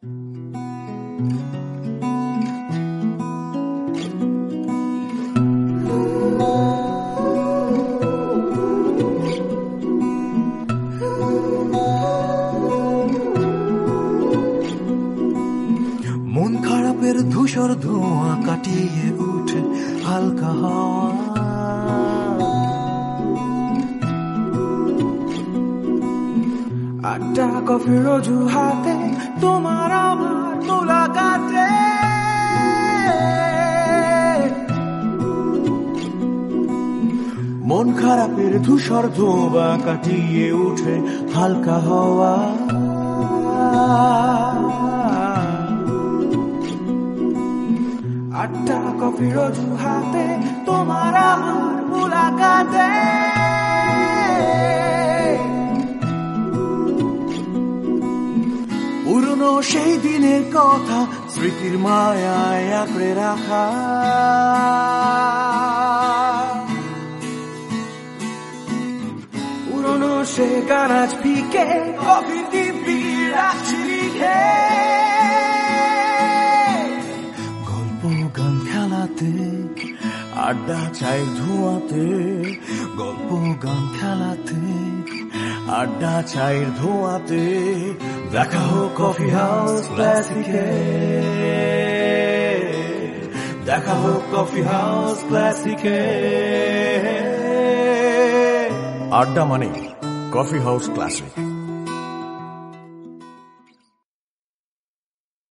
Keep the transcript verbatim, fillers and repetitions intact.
মন খারাপের ধূসর ধোঁয়া কাটিয়ে উঠে হালকা হাওয়া, আড্ডা কফির অজুহাতে তোমার আমার মোলাকাতে, মন খারাপের ধূসর ধোঁয়া কাটিয়ে উঠে হালকা হাওয়া, আড্ডা কফির অজুহাতে তোমার আমার মোলাকাতে, পুরনো সেই দিনের কথা স্মৃতির মায়ায় আঁকড়ে রাখা, পুরনো সে গান আজ ফিকে কফি দিবি রাখছি লিখে, গল্প গান খেলাতে আড্ডা চায়ের ধোঁয়াতে, গল্প গান খেলাতে আড্ডা চায়ের ধোঁয়াতে, দেখা হোক কফি হাউস ক্লাসিকে, দেখা হোক কফি হাউস ক্লাসিকে। আড্ডা মানে কফি হাউস ক্লাসিক।